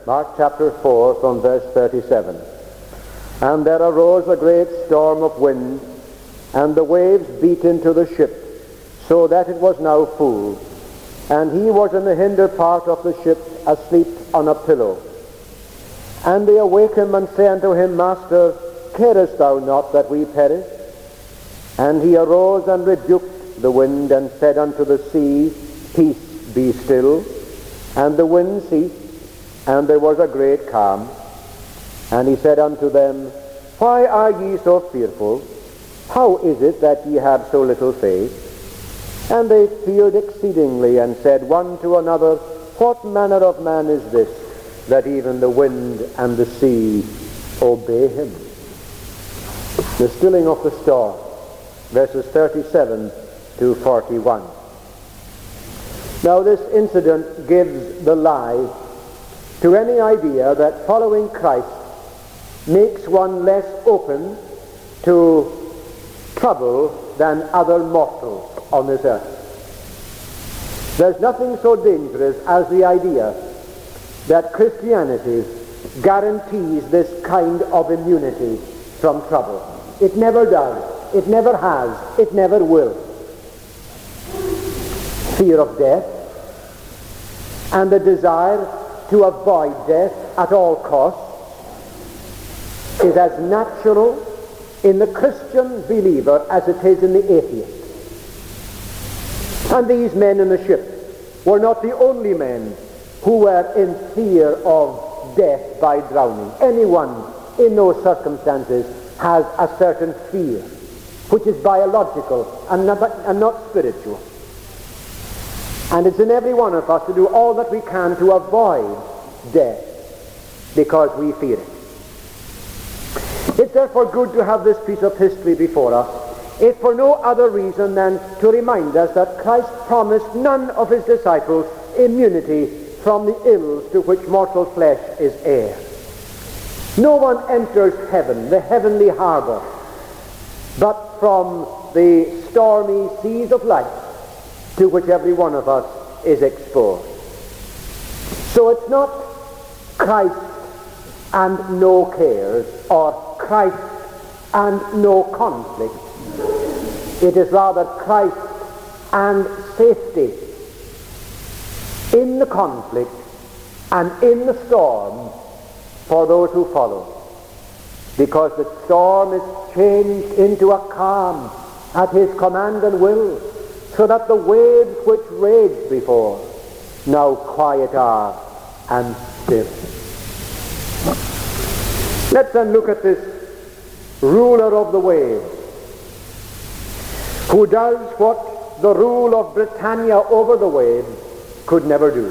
Mark chapter 4 from verse 37. And there arose a great storm of wind, and the waves beat into the ship, so that it was now full. And he was in the hinder part of the ship, asleep on a pillow. And they awake him and say unto him, Master, carest thou not that we perish? And he arose and rebuked the wind, and said unto the sea, Peace, be still. And the wind ceased, and there was a great calm. And he said unto them, Why are ye so fearful? How is it that ye have so little faith? And they feared exceedingly, and said one to another, What manner of man is this, that even the wind and the sea obey him? The stilling of the storm, verses 37 to 41. Now this incident gives the lie to any idea that following Christ makes one less open to trouble than other mortals on this earth. There's nothing so dangerous as the idea that Christianity guarantees this kind of immunity from trouble. It never does. It never has. It never will. Fear of death and the desire to avoid death at all costs is as natural in the Christian believer as it is in the atheist. And these men in the ship were not the only men who were in fear of death by drowning. Anyone in those circumstances has a certain fear, which is biological and not spiritual. And it's in every one of us to do all that we can to avoid death because we fear it. It's therefore good to have this piece of history before us, if for no other reason than to remind us that Christ promised none of his disciples immunity from the ills to which mortal flesh is heir. No one enters heaven, the heavenly harbor, but from the stormy seas of life to which every one of us is exposed. So it's not Christ and no cares, or Christ and no conflict. It is rather Christ and safety in the conflict and in the storm for those who follow. Because the storm is changed into a calm at his command and will, so that the waves which raged before now quiet are and still. Let's then look at this ruler of the waves, who does what the rule of Britannia over the waves could never do.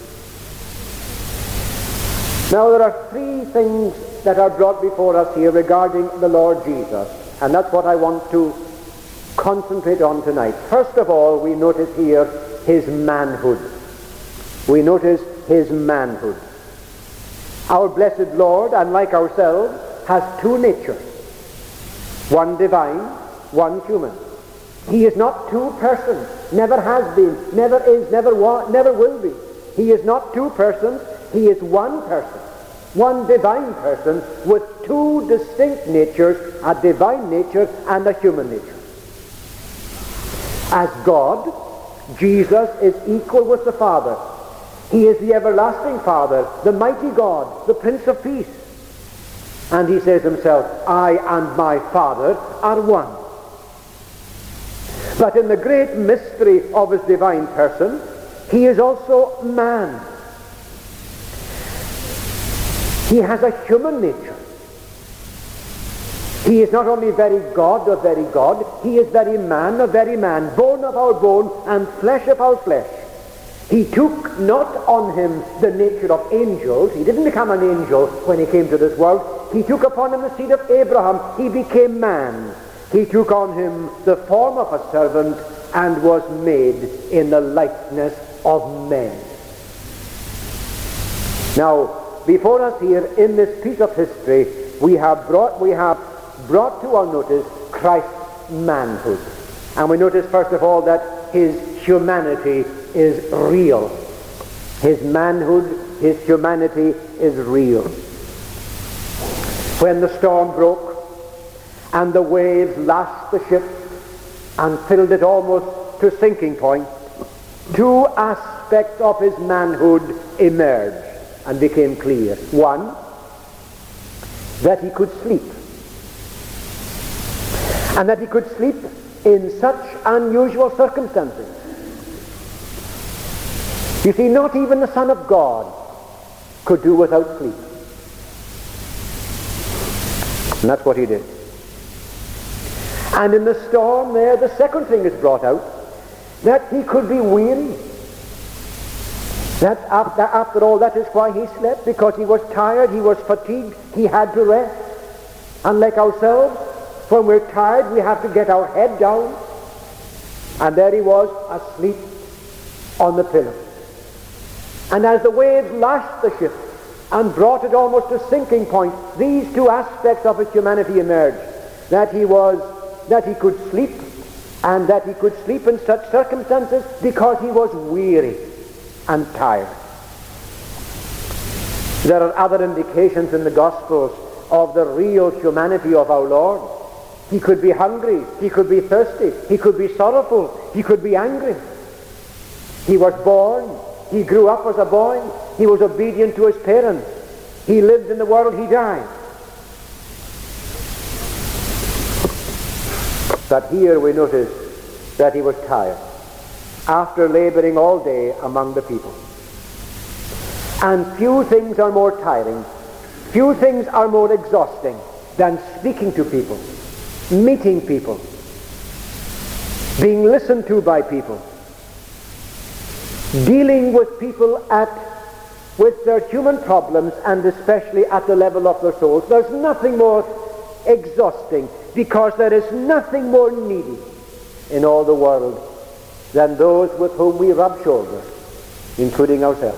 Now there are three things that are brought before us here regarding the Lord Jesus, and that's what I want to concentrate on tonight. First of all, we notice here his manhood. We notice his manhood. Our blessed Lord, unlike ourselves, has two natures. One divine, one human. He is not two persons, never has been, never is, never was, never will be. He is not two persons, he is one person. One divine person with two distinct natures, a divine nature and a human nature. As God, Jesus is equal with the Father. He is the everlasting Father, the mighty God, the Prince of Peace. And he says himself, I and my Father are one. But in the great mystery of his divine person, he is also man. He has a human nature. He is not only very God of very God, he is very man of very man, bone of our bone and flesh of our flesh. He took not on him the nature of angels. He didn't become an angel when he came to this world. He took upon him the seed of Abraham. He became man. He took on him the form of a servant and was made in the likeness of men. Now, before us here in this piece of history, we have brought to our notice Christ's manhood. And we notice first of all that his humanity is real. His manhood, his humanity is real. When the storm broke and the waves lashed the ship and filled it almost to sinking point, two aspects of his manhood emerged and became clear. One, that he could sleep, and that he could sleep in such unusual circumstances. You see, not even the Son of God could do without sleep. And that's what he did. And in the storm there, the second thing is brought out, that he could be weary. That after all, that is why he slept, because he was tired, he was fatigued, he had to rest. Unlike ourselves, when we're tired, we have to get our head down. And there he was, asleep on the pillow. And as the waves lashed the ship and brought it almost to sinking point, these two aspects of his humanity emerged. That he could sleep, and that he could sleep in such circumstances because he was weary and tired. There are other indications in the Gospels of the real humanity of our Lord. He could be hungry, he could be thirsty, he could be sorrowful, he could be angry. He was born, he grew up as a boy, he was obedient to his parents, he lived in the world, he died. But here we notice that he was tired after laboring all day among the people. And few things are more tiring, few things are more exhausting than speaking to people, meeting people, being listened to by people, dealing with people with their human problems, and especially at the level of their souls. There's nothing more exhausting, because there is nothing more needy in all the world than those with whom we rub shoulders, including ourselves.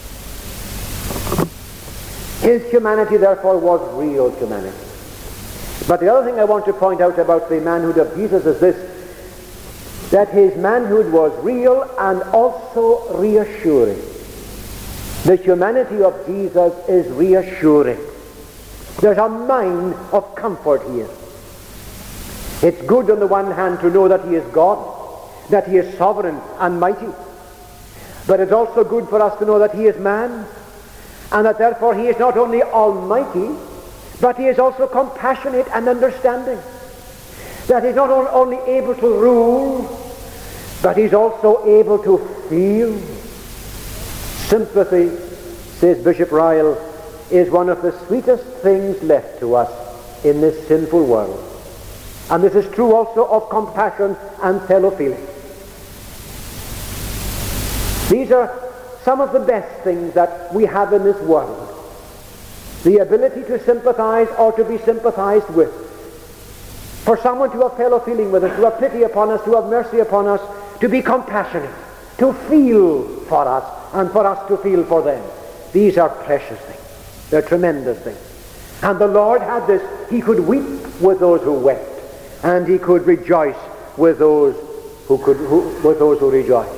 His humanity, therefore, was real humanity. But the other thing I want to point out about the manhood of Jesus is this, that his manhood was real and also reassuring. The humanity of Jesus is reassuring. There's a mind of comfort here. It's good on the one hand to know that he is God, that he is sovereign and mighty. But it's also good for us to know that he is man, and that therefore he is not only almighty, but he is also compassionate and understanding. That he's not only able to rule, but he's also able to feel. Sympathy, says Bishop Ryle, is one of the sweetest things left to us in this sinful world. And this is true also of compassion and fellow feeling. These are some of the best things that we have in this world. The ability to sympathize or to be sympathized with. For someone to have fellow feeling with us, to have pity upon us, to have mercy upon us, to be compassionate, to feel for us, and for us to feel for them. These are precious things. They're tremendous things. And the Lord had this. He could weep with those who wept, and he could rejoice with those who rejoiced.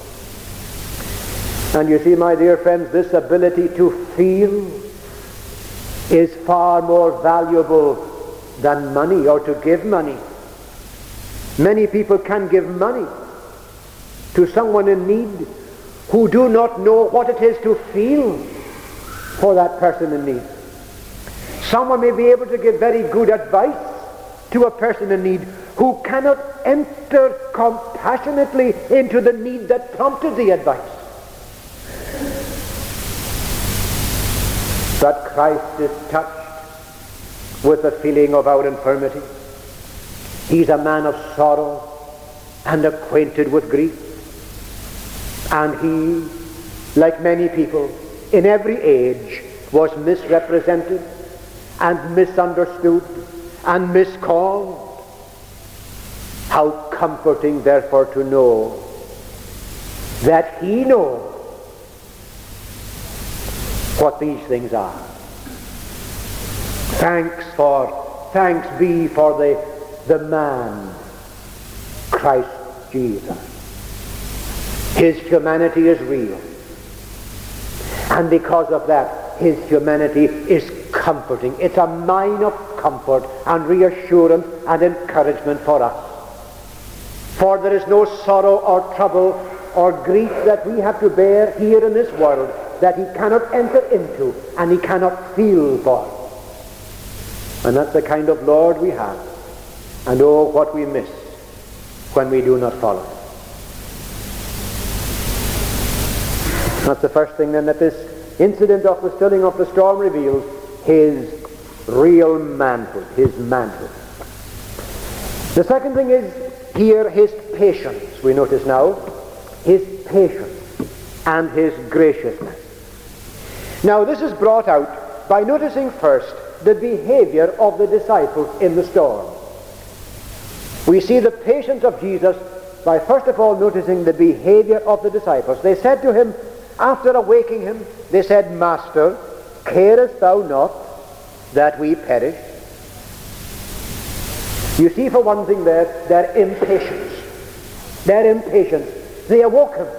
And you see, my dear friends, this ability to feel is far more valuable than money, or to give money. Many people can give money to someone in need who do not know what it is to feel for that person in need. Someone may be able to give very good advice to a person in need who cannot enter compassionately into the need that prompted the advice. But Christ is touched with the feeling of our infirmity. He's a man of sorrow and acquainted with grief. And he, like many people in every age, was misrepresented and misunderstood and miscalled. How comforting, therefore, to know that he knows what these things are. Thanks be for the man, Christ Jesus. His humanity is real. And because of that, his humanity is comforting. It's a mine of comfort and reassurance and encouragement for us. For there is no sorrow or trouble or grief that we have to bear here in this world that he cannot enter into and he cannot feel for. And that's the kind of Lord we have. And oh, what we miss when we do not follow him. That's the first thing then that this incident of the stilling of the storm reveals: his real manhood, his manhood. The second thing is here his patience. We notice now his patience and his graciousness. Now this is brought out by noticing first the behavior of the disciples in the storm. We see the patience of Jesus by first of all noticing the behavior of the disciples. They said to him, after awaking him, they said, Master, carest thou not that we perish? You see, for one thing, their impatience. Their impatience. They awoke him.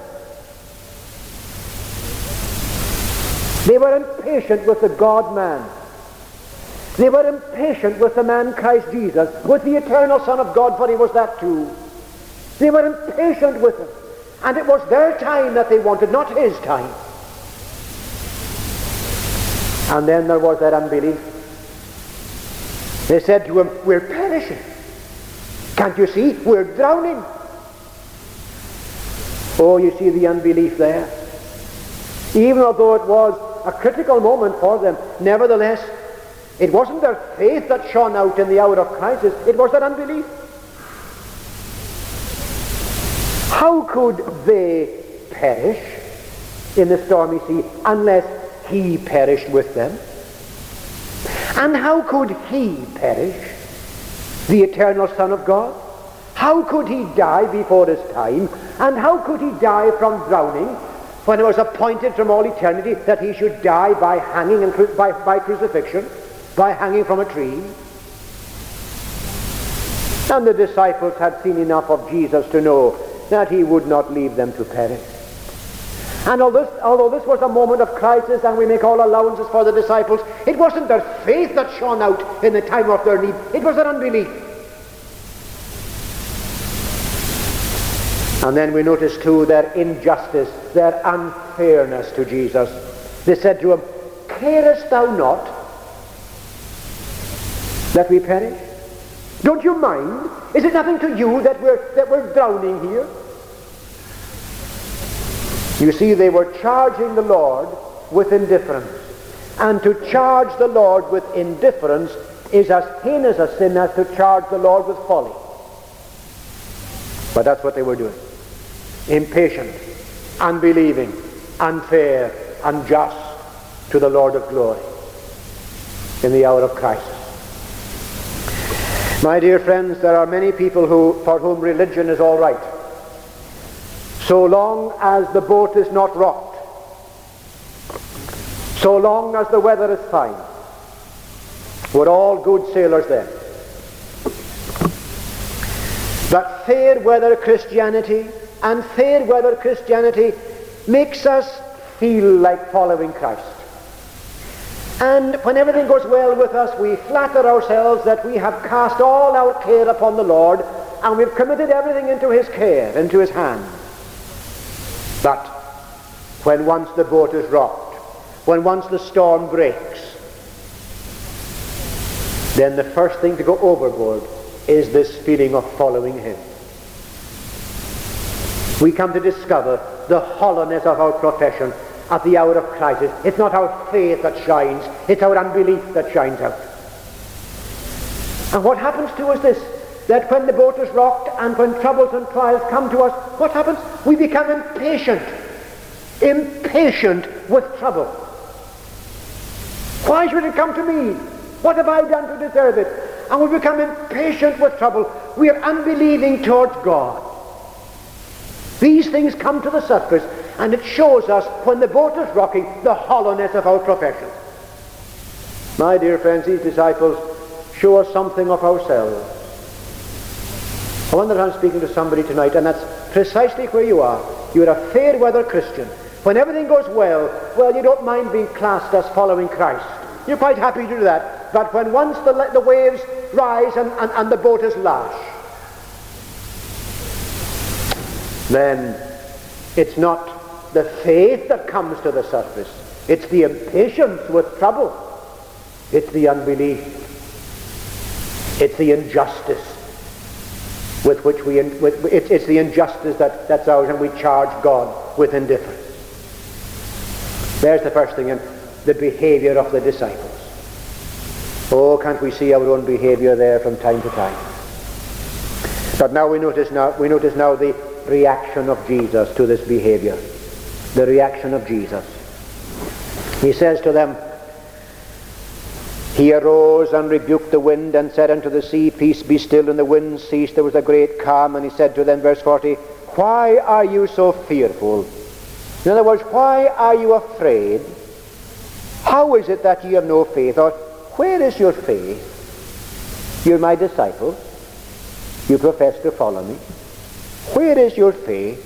They were impatient with the God-man. They were impatient with the man Christ Jesus, with the eternal Son of God, for he was that too. They were impatient with him. And it was their time that they wanted, not his time. And then there was that unbelief. They said to him, we're perishing. Can't you see? We're drowning. Oh, you see the unbelief there. Even although it was a critical moment for them, nevertheless, it wasn't their faith that shone out in the hour of crisis. It was their unbelief. How could they perish in the stormy sea unless he perished with them? And how could he perish, the eternal Son of God? How could he die before his time? And how could he die from drowning when it was appointed from all eternity that he should die by hanging and by crucifixion, by hanging from a tree? And the disciples had seen enough of Jesus to know that he would not leave them to perish. And although this was a moment of crisis, and we make all allowances for the disciples, it wasn't their faith that shone out in the time of their need. It was their unbelief. And then we notice too their injustice, their unfairness to Jesus. They said to him, carest thou not that we perish? Don't you mind? Is it nothing to you that we're drowning here? You see, they were charging the Lord with indifference. And to charge the Lord with indifference is as heinous a sin as to charge the Lord with folly. But that's what they were doing. Impatient, unbelieving, unfair, unjust to the Lord of glory in the hour of crisis. My dear friends, there are many people for whom religion is all right, so long as the boat is not rocked, so long as the weather is fine. We're all good sailors then. But fair weather Christianity and fair weather Christianity makes us feel like following Christ. And when everything goes well with us, we flatter ourselves that we have cast all our care upon the Lord, and we've committed everything into his care, into his hand. But when once the boat is rocked, when once the storm breaks, then the first thing to go overboard is this feeling of following him. We come to discover the hollowness of our profession at the hour of crisis. It's not our faith that shines, it's our unbelief that shines out. And what happens to us is that when the boat is rocked and when troubles and trials come to us, what happens? We become impatient with trouble. Why should it come to me? What have I done to deserve it? And we become impatient with trouble. We are unbelieving towards God. These things come to the surface, and it shows us, when the boat is rocking, the hollowness of our profession. My dear friends, these disciples show us something of ourselves. I wonder if I'm speaking to somebody tonight, and that's precisely where you are. You're a fair weather Christian, When everything goes well, you don't mind being classed as following Christ. You're quite happy to do that. But when once the waves rise and the boat is lashed, then it's not the faith that comes to the surface. It's the impatience with trouble. It's the unbelief. It's the injustice with which it's the injustice that's ours, and we charge God with indifference. There's the first thing, and the behavior of the disciples. Oh, can't we see our own behavior there from time to time? But now we notice now the reaction of Jesus to this behavior. The reaction of Jesus. He says to them, he arose and rebuked the wind and said unto the sea, Peace, be still, and the wind ceased. There was a great calm, and he said to them, verse 40, Why are you so fearful? In other words, why are you afraid? How is it that ye have no faith? Or where is your faith? You're my disciples. You profess to follow me. Where is your faith?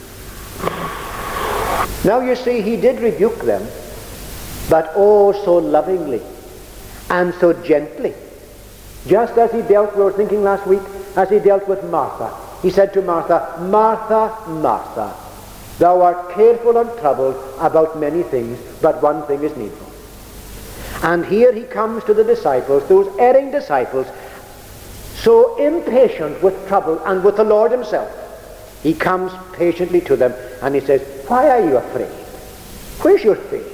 Now you see, he did rebuke them, but oh, so lovingly and so gently. Just as he dealt, we were thinking last week, as he dealt with Martha. He said to Martha, Martha, Martha, thou art careful and troubled about many things, but one thing is needful. And here he comes to the disciples, those erring disciples, so impatient with trouble and with the Lord himself. He comes patiently to them and he says, Why are you afraid? Where's your faith?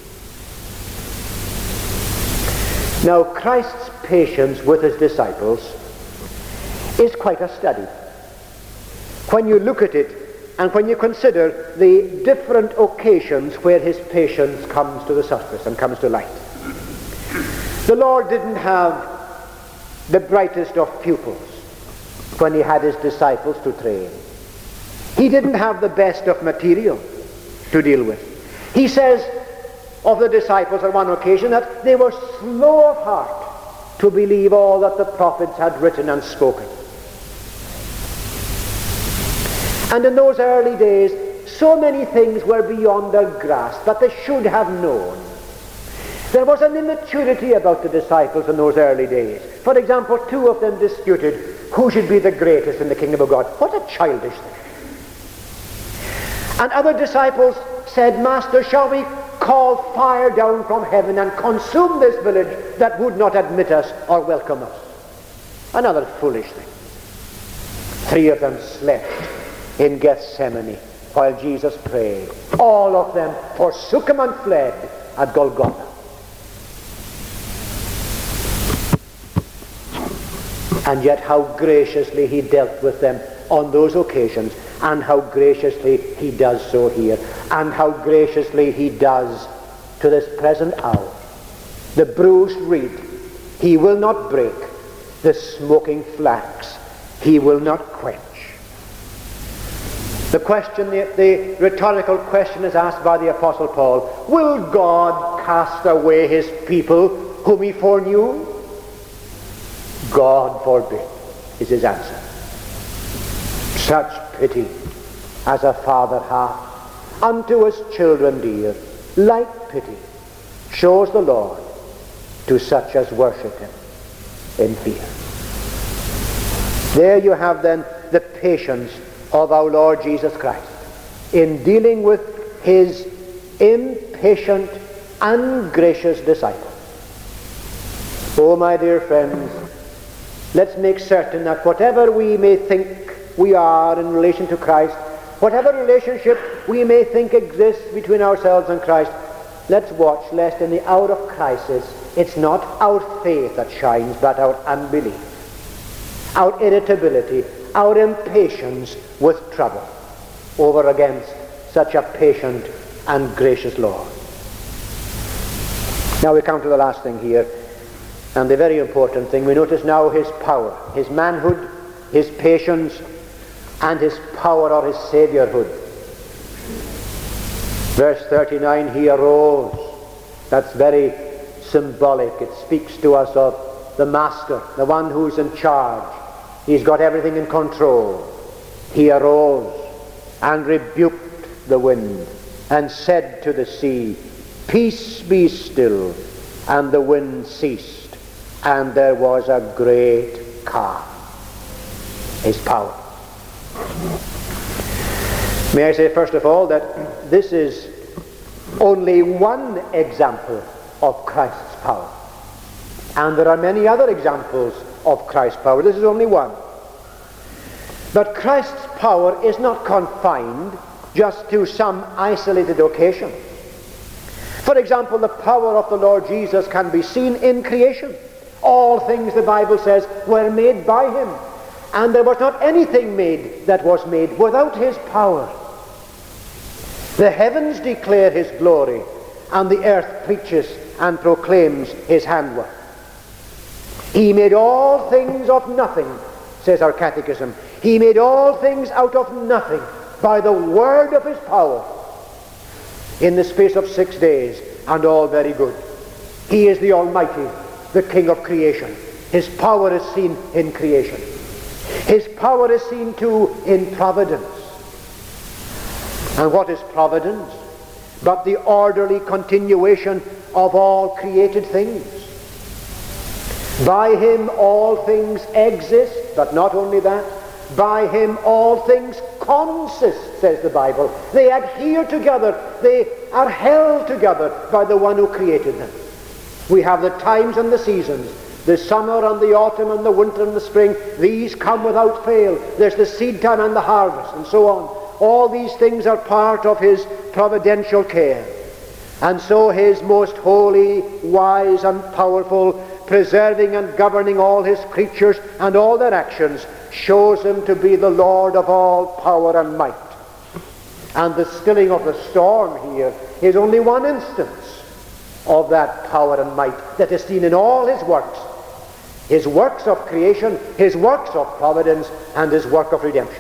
Now, Christ's patience with his disciples is quite a study. When you look at it and when you consider the different occasions where his patience comes to the surface and comes to light. The Lord didn't have the brightest of pupils when he had his disciples to train. He didn't have the best of material to deal with. He says of the disciples on one occasion that they were slow of heart to believe all that the prophets had written and spoken. And in those early days, so many things were beyond their grasp that they should have known. There was an immaturity about the disciples in those early days. For example, two of them disputed who should be the greatest in the kingdom of God. What a childish thing. And other disciples said, Master, shall we call fire down from heaven and consume this village that would not admit us or welcome us? Another foolish thing. Three of them slept in Gethsemane while Jesus prayed. All of them forsook him and fled at Golgotha. And yet how graciously he dealt with them on those occasions, and how graciously he does so here, and how graciously he does to this present hour. The bruised reed he will not break, the smoking flax he will not quench. The question, the rhetorical question is asked by the Apostle Paul, will God cast away his people whom he foreknew? God forbid, is his answer. Such pity as a father hath unto his children dear, like pity shows the Lord to such as worship him in fear. There you have then the patience of our Lord Jesus Christ in dealing with his impatient and gracious disciples. Oh, my dear friends, let's make certain that whatever we may think we are in relation to Christ, whatever relationship we may think exists between ourselves and Christ, let's watch lest in the hour of crisis it's not our faith that shines, but our unbelief, our irritability, our impatience with trouble over against such a patient and gracious Lord. Now we come to the last thing here, and the very important thing. We notice now his power, his manhood, his patience, and his power or his saviourhood. Verse 39, he arose. That's very symbolic. It speaks to us of the master, the one who's in charge. He's got everything in control. He arose and rebuked the wind and said to the sea, Peace, be still. And the wind ceased, and there was a great calm. His power. May I say first of all that this is only one example of Christ's power. And there are many other examples of Christ's power. This is only one. But Christ's power is not confined just to some isolated occasion. For example, the power of the Lord Jesus can be seen in creation. All things, the Bible says, were made by him. And there was not anything made that was made without his power. The heavens declare his glory, and the earth preaches and proclaims his handwork. He made all things of nothing, says our catechism. He made all things out of nothing by the word of his power in the space of 6 days, and all very good. He is the Almighty, the King of creation. His power is seen in creation. His power is seen too in providence. And what is providence but the orderly continuation of all created things? By him all things exist, but not only that, by him all things consist, says the Bible. They adhere together. They are held together by the one who created them. We have the times and the seasons, the summer and the autumn and the winter and the spring. These come without fail. There's the seed time and the harvest, and so on. All these things are part of his providential care. And so his most holy, wise and powerful, preserving and governing all his creatures and all their actions, shows him to be the Lord of all power and might. And the stilling of the storm here is only one instance of that power and might that is seen in all his works of creation, his works of providence, and his work of redemption.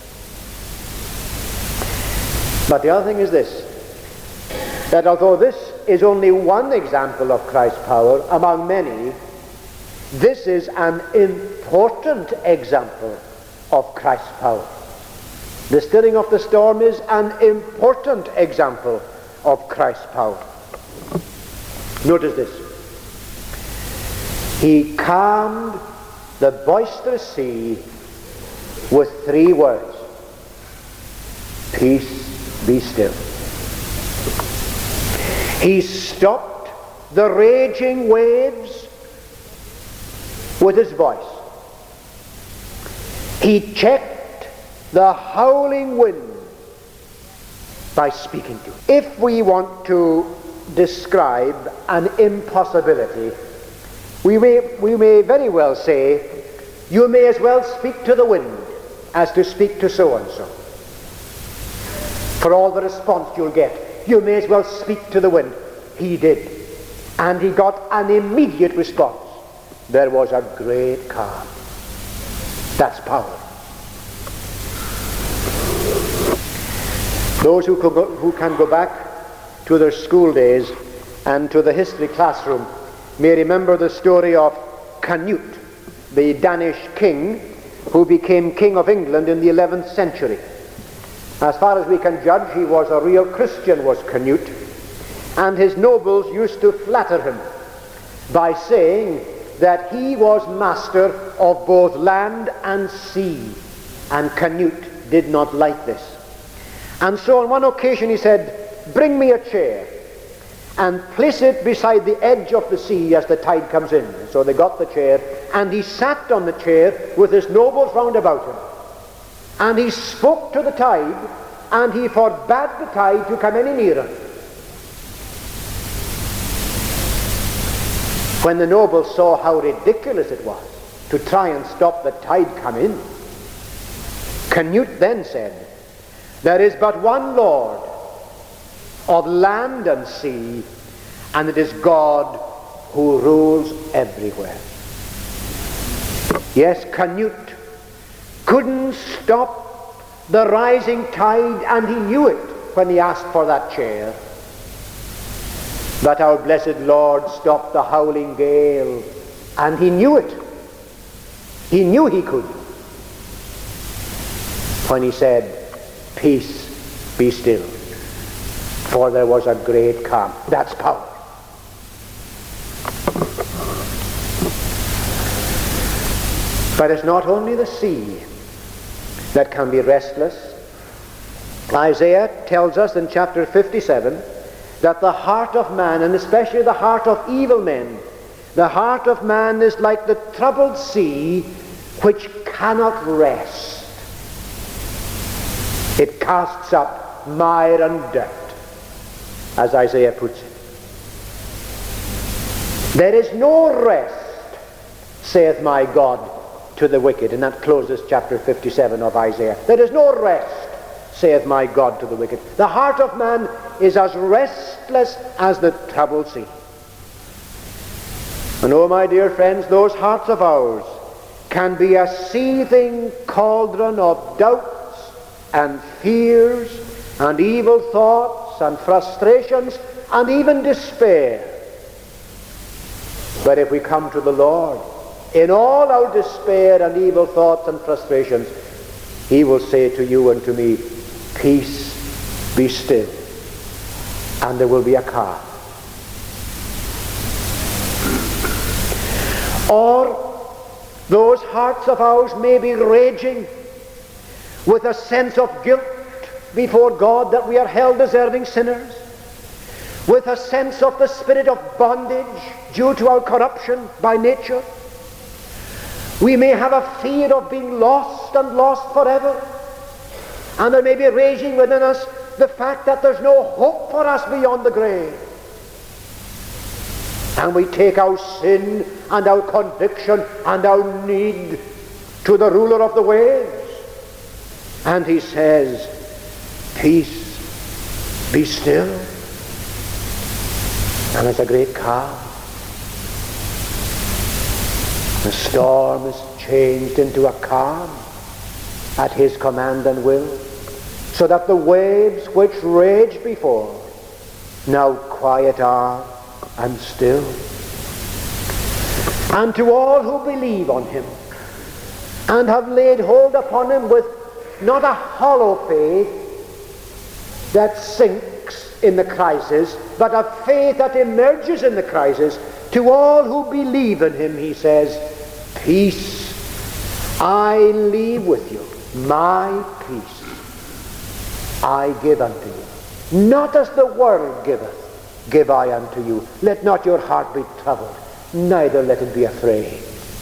But the other thing is this, that although this is only one example of Christ's power among many, this is an important example of Christ's power. The stilling of the storm is an important example of Christ's power. Notice this. He calmed the boisterous sea with 3 words. Peace, be still. He stopped the raging waves with his voice. He checked the howling wind by speaking to it. If we want to describe an impossibility, we may very well say, you may as well speak to the wind as to speak to so-and-so. For all the response you'll get, you may as well speak to the wind. He did. And he got an immediate response. There was a great calm. That's power. Those who can go back to their school days and to the history classroom may remember the story of Canute, the Danish king who became King of England in the 11th century. As far as we can judge, he was a real Christian, was Canute, and his nobles used to flatter him by saying that he was master of both land and sea, and Canute did not like this. And so on one occasion he said, bring me a chair and place it beside the edge of the sea as the tide comes in. So they got the chair, and he sat on the chair with his nobles round about him. And he spoke to the tide, and he forbade the tide to come any nearer. When the nobles saw how ridiculous it was to try and stop the tide come in, Canute then said, there is but one Lord of land and sea, and it is God who rules everywhere. Yes, Canute couldn't stop the rising tide, and he knew it when he asked for that chair. But our blessed Lord stopped the howling gale, and he knew it. He knew he could, when he said, peace, be still. for there was a great calm. That's power. But it's not only the sea that can be restless. Isaiah tells us in chapter 57 that the heart of man, and especially the heart of evil men, the heart of man is like the troubled sea which cannot rest. It casts up mire and dirt, as Isaiah puts it. There is no rest, saith my God, to the wicked. And that closes chapter 57 of Isaiah. There is no rest, saith my God, to the wicked. The heart of man is as restless as the troubled sea. And oh, my dear friends, those hearts of ours can be a seething cauldron of doubts and fears and evil thoughts and frustrations and even despair. But if we come to the Lord, in all our despair and evil thoughts and frustrations, he will say to you and to me, peace, be still, and there will be a calm. Or those hearts of ours may be raging with a sense of guilt before God that we are hell deserving sinners, with a sense of the spirit of bondage due to our corruption by nature. We may have a fear of being lost and lost forever. And there may be raging within us the fact that there's no hope for us beyond the grave. And we take our sin and our conviction and our need to the ruler of the waves. And he says, peace, be still. And there's a great calm. The storm is changed into a calm at his command and will, so that the waves which raged before now quiet are and still. And to all who believe on him and have laid hold upon him with not a hollow faith that sinks in the crisis, but a faith that emerges in the crisis, to all who believe in him, he says, peace I leave with you, my peace I give unto you. Not as the world giveth, give I unto you. Let not your heart be troubled, neither let it be afraid.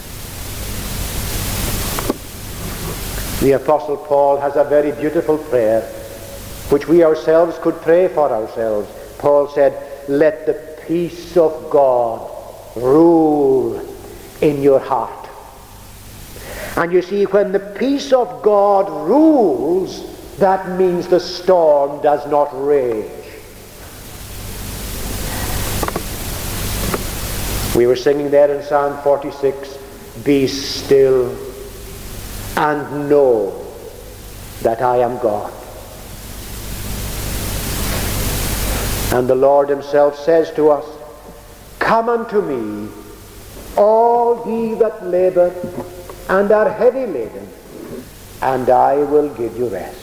The Apostle Paul has a very beautiful prayer, which we ourselves could pray for ourselves. Paul said, let the peace of God rule in your heart. And you see, when the peace of God rules, that means the storm does not rage. We were singing there in Psalm 46, be still and know that I am God. And the Lord himself says to us, come unto me, all ye that labor and are heavy laden, and I will give you rest.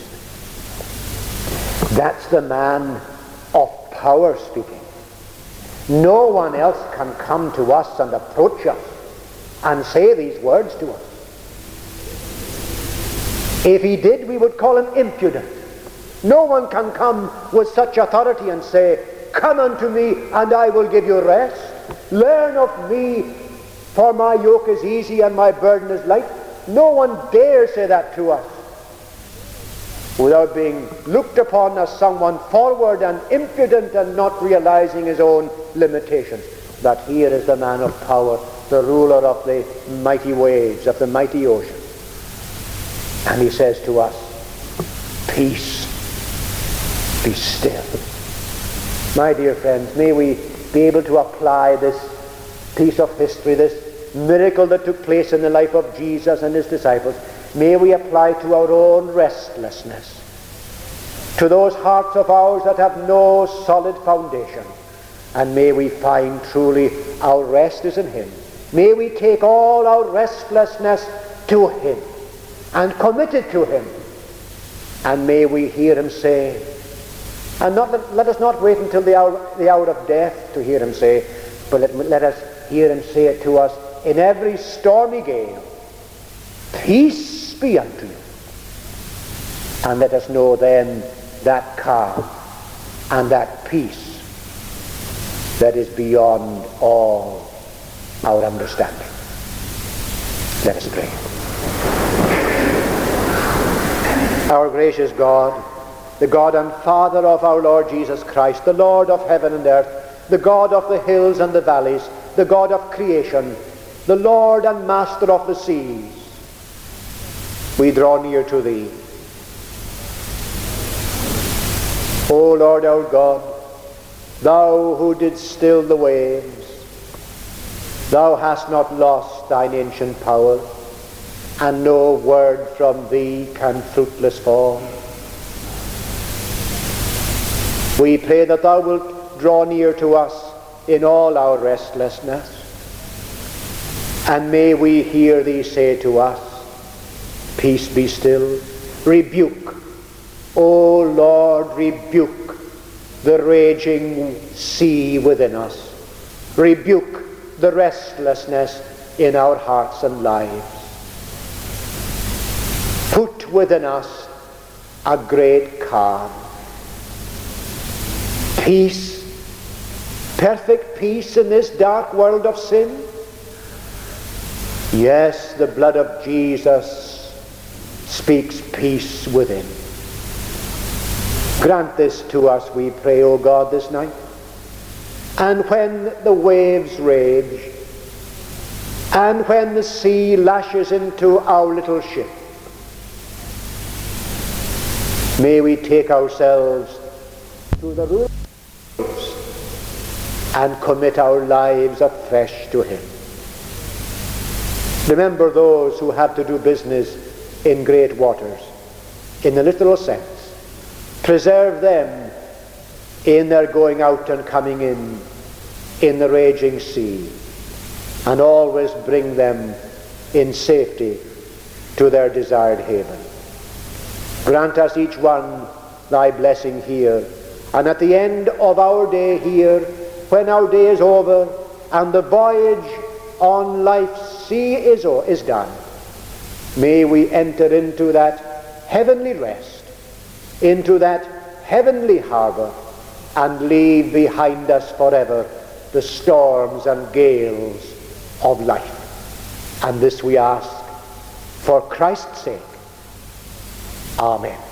That's the man of power speaking. No one else can come to us and approach us and say these words to us. If he did, we would call him impudent. No one can come with such authority and say, come unto me and I will give you rest. Learn of me, for my yoke is easy and my burden is light. No one dare say that to us without being looked upon as someone forward and impudent and not realizing his own limitations. But here is the man of power, the ruler of the mighty waves, of the mighty ocean. And he says to us, peace, be still. My dear friends, may we be able to apply this piece of history, this miracle that took place in the life of Jesus and his disciples, may we apply to our own restlessness, to those hearts of ours that have no solid foundation, and may we find truly our rest is in him. May we take all our restlessness to him and commit it to him, and may we hear him say, And let us not wait until the hour of death to hear him say, but let us hear him say it to us in every stormy gale, peace be unto you. And let us know then that calm and that peace that is beyond all our understanding. Let us pray. Our gracious God, the God and Father of our Lord Jesus Christ, the Lord of heaven and earth, the God of the hills and the valleys, the God of creation, the Lord and Master of the seas, we draw near to Thee. O Lord our God, Thou who didst still the waves, Thou hast not lost Thine ancient power, and no word from Thee can fruitless fall. We pray that Thou wilt draw near to us in all our restlessness, and may we hear Thee say to us, peace be still. Rebuke, O Lord, rebuke the raging sea within us. Rebuke the restlessness in our hearts and lives. Put within us a great calm. Peace, perfect peace in this dark world of sin. Yes, the blood of Jesus speaks peace within. Grant this to us, we pray, O God, this night. And when the waves rage, and when the sea lashes into our little ship, may we take ourselves to the rules and commit our lives afresh to Him. Remember those who have to do business in great waters, in the literal sense. Preserve them in their going out and coming in the raging sea, and always bring them in safety to their desired haven. Grant us each one Thy blessing here, and at the end of our day here, when our day is over and the voyage on life's sea is done, may we enter into that heavenly rest, into that heavenly harbor, and leave behind us forever the storms and gales of life. And this we ask for Christ's sake. Amen.